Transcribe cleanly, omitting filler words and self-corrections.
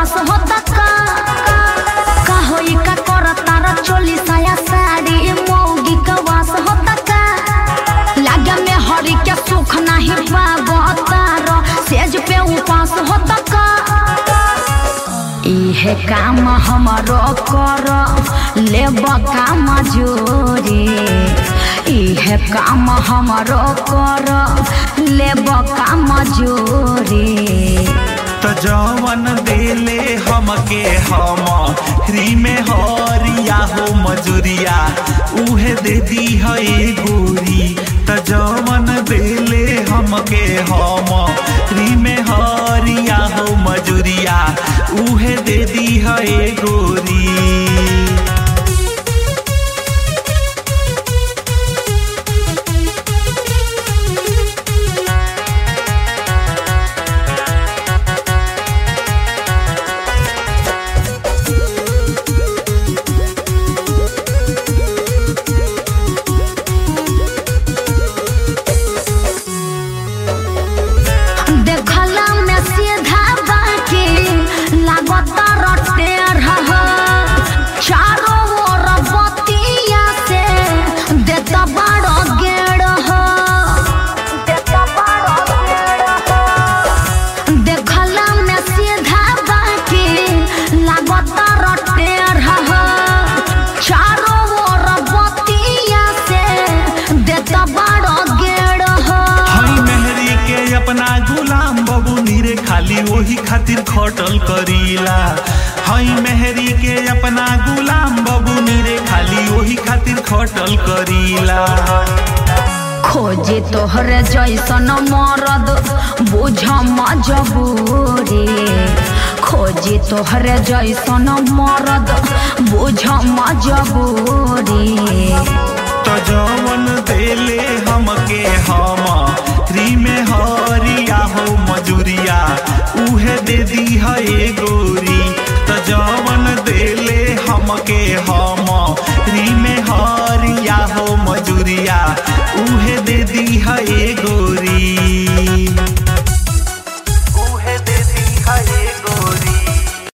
उपास होता का होई का करता र चोली साया साड़ी मौगी का वास होता का लागे में हरी के सुख नहीं पावता र सेज पे उपास होता का इहे काम हमारो कर लेब काम जोरी इहे काम हमारो कर लेब काम जोरी तो जवन देले हमके हम फ्री में हरिया हो मजूरिया उहे दे दी है गोरी तो जवन देले हमके हम फ्री में हरिया हो मजूरिया उहे दे दी है गोरी। अपना गुलाम बाबू नीरे खाली वही खातिर खटल करीला हई मेहरी के अपना गुलाम बाबू नीरे खाली वही खातिर खटल करीला खोजे तोहरे जैसन मरद बुझ मजबूरी खोजे तोहरे जैसन मरद बुझ मजबूरी तो जवन देले हमके हम फ्री में हरिया हो मजूरिया उहे दे दी है गोरी।